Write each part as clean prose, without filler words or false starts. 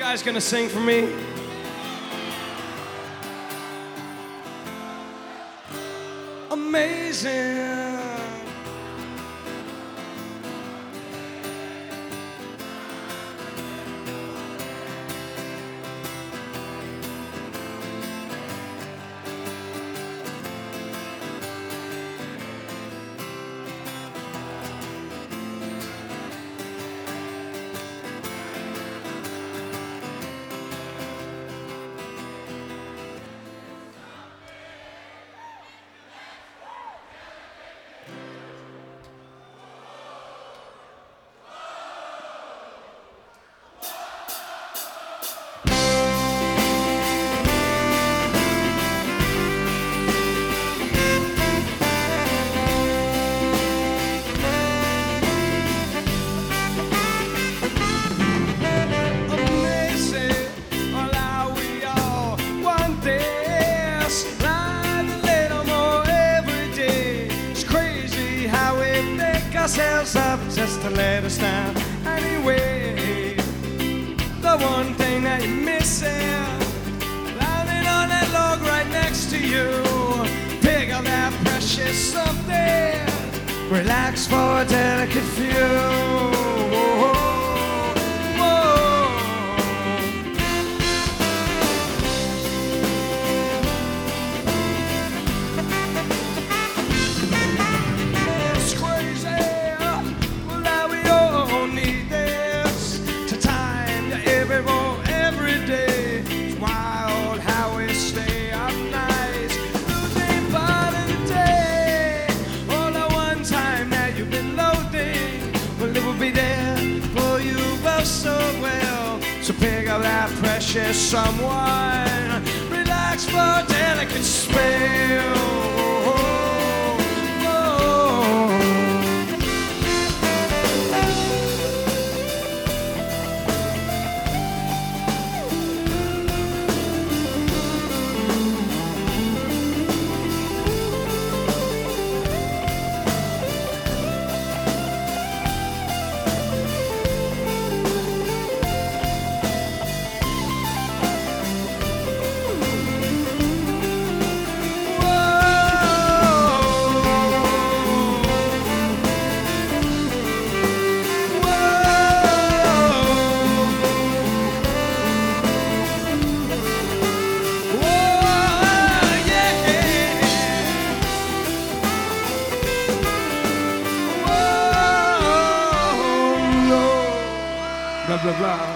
guys gonna sing for me? Amazing. Ourselves up just to let us down. Anyway, the one thing that you're missing, lying on that log right next to you, pick up that precious something, relax for a delicate few. So pick up that precious someone, relax for a delicate spell. Blah, blah, blah.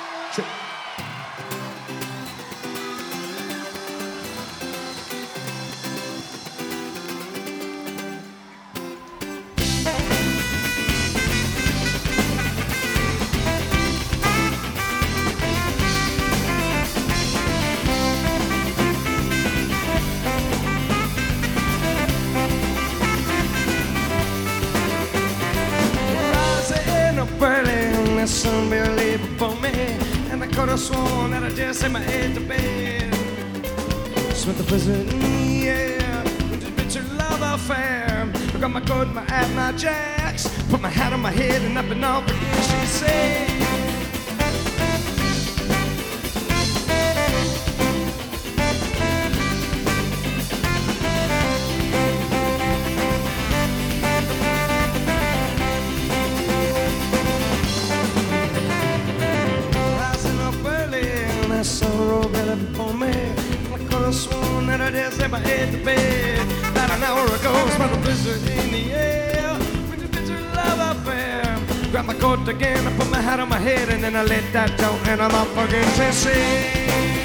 It's unbelievable for me, and I could have sworn that I just had my head to bed. Spent the blizzard in the air, with this bitter love affair. I got my coat, my hat, my jacks, put my hat on my head, and up and off again she said. Sorrow better before me. I could have sworn that I just had my head to bed. About an hour ago, smelled a blizzard in the air. With the bitter love affair. Grabbed my coat again, I put my hat on my head, and then I let that go, and I'm up again to see.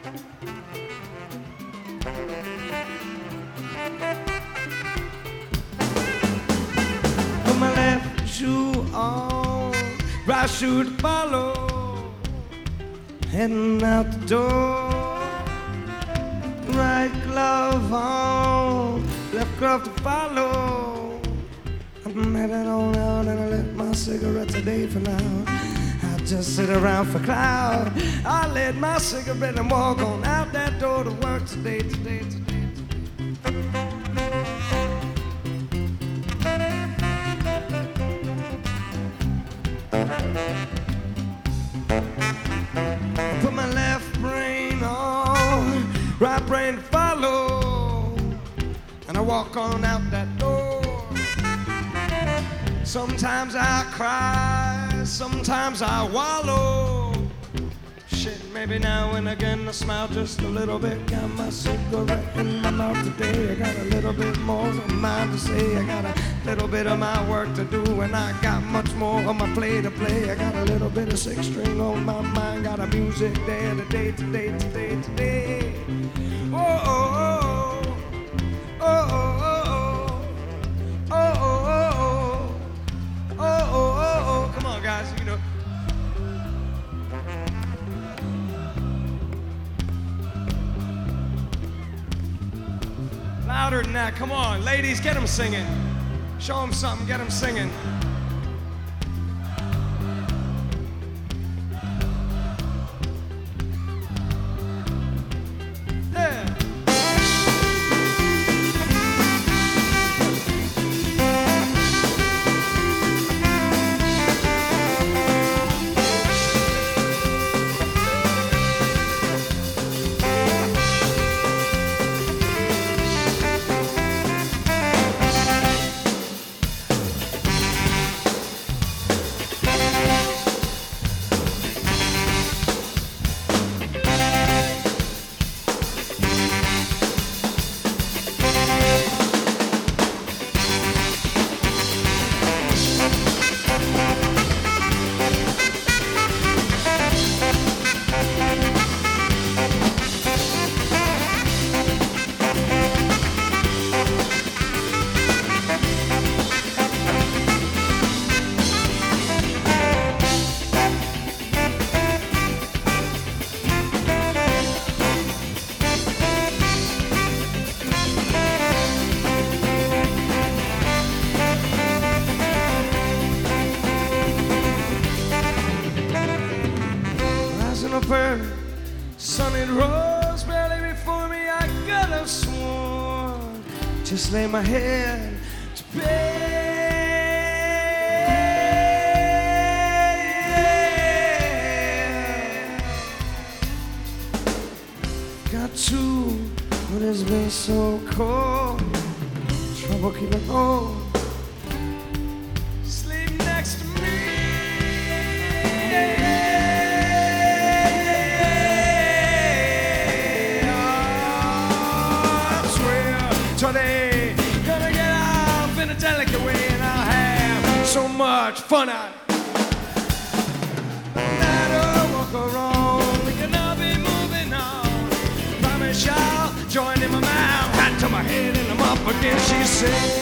Put my left shoe on, right shoe to follow, heading out the door. Right glove on, left glove to follow. I'm headed on out and I lit my cigarette today for now. I just sit around for cloud. I lit my cigarette and walk on out that door to work today. Put my left brain on, right brain to follow, and I walk on out that door. Sometimes I cry, sometimes I wallow. Shit, maybe now and again I smile just a little bit. Got my cigarette in my mouth today. I got a little bit more on my mind to say. I got a little bit of my work to do, and I got much more on my plate to play. I got a little bit of six string on my mind. Got a music there today. Oh, oh, oh, oh, oh, oh, oh, oh, oh, oh, oh. Come on, guys, you know. Louder than that, come on. Ladies, get them singing. Show them something, get them singing. Yeah. Sunny rose barely before me, I could have sworn. Just lay my head to bed. Got to, but it's been so cold. Trouble keeping home. Sleep next to me. Today, gonna get off in a delicate way, and I'll have so much fun out. No matter what go wrong, we can all be moving on. Promise y'all, join in my mouth, hat to my head, and I'm up again, she said.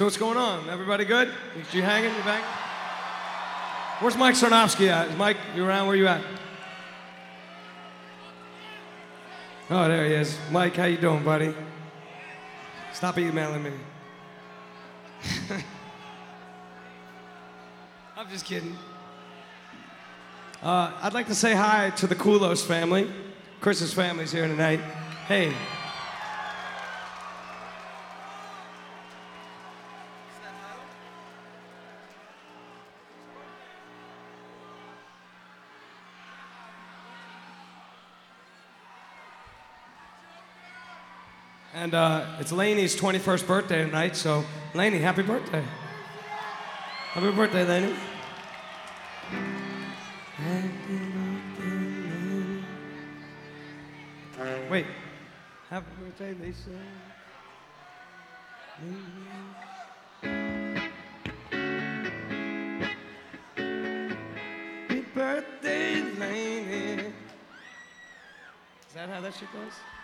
So what's going on? Everybody good? You hanging? You back? Where's Mike Sarnofsky at? Is Mike, you around? Where you at? Oh, there he is. Mike, how you doing, buddy? Stop emailing me. I'm just kidding. I'd like to say hi to the Kulos family. Chris's family's here tonight. Hey. And it's Lainey's 21st birthday tonight, so Lainey, happy birthday. Happy birthday, Lainey. Wait. Happy birthday, Lisa. Happy birthday, Lainey. Is that how that shit goes?